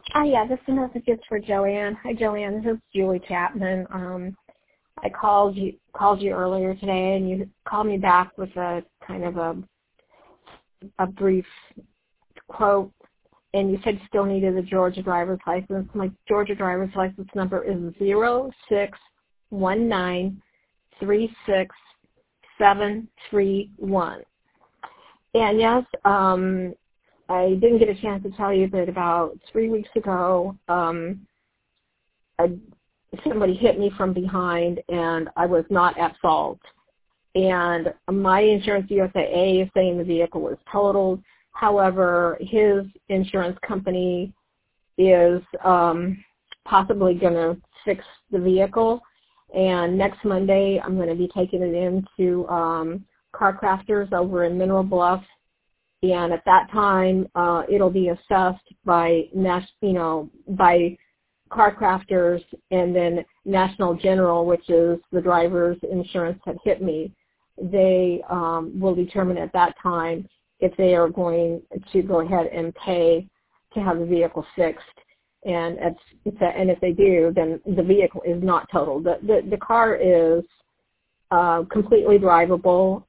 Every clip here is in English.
Yeah, this message is for Joanne. Hi, Joanne. This is Julie Chapman. I called you earlier today, and you called me back with a kind of a brief quote, and you said you still needed a Georgia driver's license. My Georgia driver's license number is 061936731. And yes, I didn't get a chance to tell you that about 3 weeks ago, somebody hit me from behind, and I was not at fault. And my insurance USAA is saying the vehicle was totaled. However, his insurance company is possibly going to fix the vehicle. And next Monday, I'm going to be taking it into Car Crafters over in Mineral Bluff. And at that time, it'll be assessed by by Car Crafters, and then National General, which is the driver's insurance that hit me. They will determine at that time if they are going to go ahead and pay to have the vehicle fixed. And if they do, then the vehicle is not totaled. The car is completely drivable.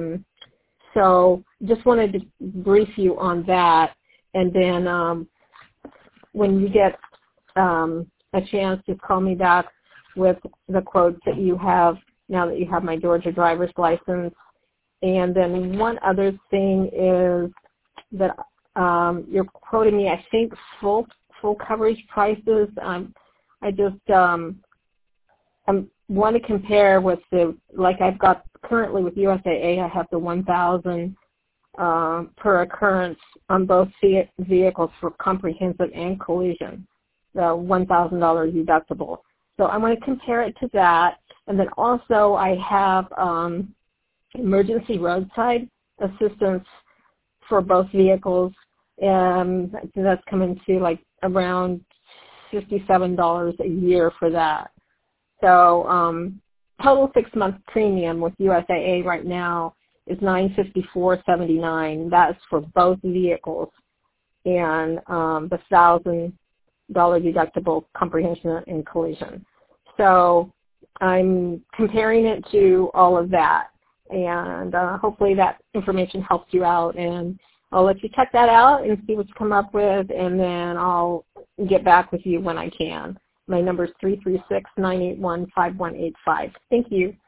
So just wanted to brief you on that. And then when you get a chance, to call me back with the quotes that you have now that you have my Georgia driver's license. And then one other thing is that you're quoting me, I think, full coverage prices. I just want to compare with like I've got currently with USAA, I have the $1,000 per occurrence on both vehicles for comprehensive and collision, the $1,000 deductible. So I want to compare it to that. And then also I have emergency roadside assistance for both vehicles. That's coming to like around $57 a year for that. So total 6-month premium with USAA right now is $954.79. That's for both vehicles, and the $1,000 deductible comprehension and collision. So I'm comparing it to all of that, and hopefully that information helps you out. And I'll let you check that out and see what you come up with, and then I'll get back with you when I can. My number is 336-981-5185. Thank you.